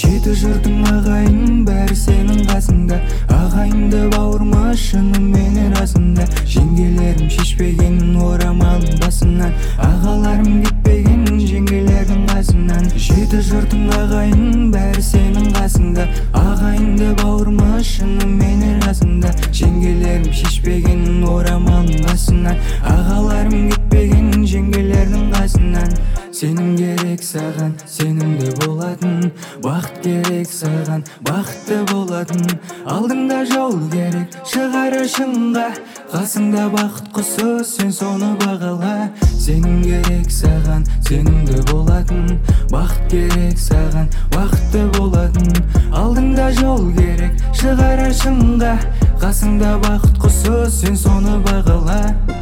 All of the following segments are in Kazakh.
Жеті жұртың ағайын бәрі сенің қасыңда. Ағайынды бауырма шынымен расында. Жеңгелерім шешпеген орамалын басынан. Ағаларым кетпеген жеңгелердің қасынан. Жеті жұртың ағайын бәрі сенің қасыңда. Ағайынды бауырма шынымен расында. Жеңгелерім шешпеген орамалын басынан. Ағаларым кетпеген жеңгелердің қасынан. Сенім керек саған, сенімді болатын. Бақыт керек саған, бақытты болатын. Алдыңда жол керек, шығар шыңға. Қасыңда бақыт құсы, сен соны бағала. Сенім керек саған, сенімді болатын. Бақыт керек саған, бақытты болатын. Алдыңда жол керек, шығар шыңға. Қасыңда бақыт құсы, сен соны бағала.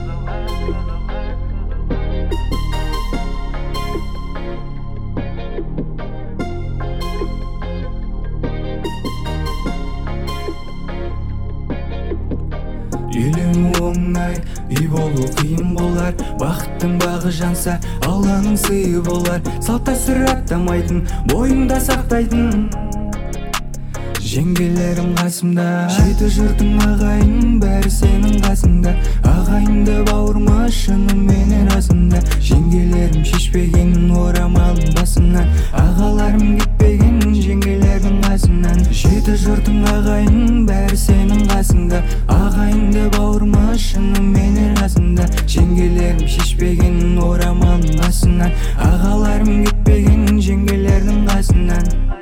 Үйлену оңай, үй болу қиын болар. Бақыттың бағы жанса, Алланың сыйы болар. Салт дәстүр аттамайтын, бойыңда сақтайтын. Жеңгелерім қасымда, жеті жұртың ағайын бәрі сенің қасыңда. Ағайынды бауырма шынымен расында. Жеңгелерім шешпеген орамалын басынан. Ағаларым кетпеген жеңгелердің қасынан. Жеті жұртың ағайын бәрі сенің қасыңда. Ағайынды бауырма шынымен расында. Жеңгелерім шешпеген орамалын басынан. Ағаларым кетпеген жеңгелердің қасынан.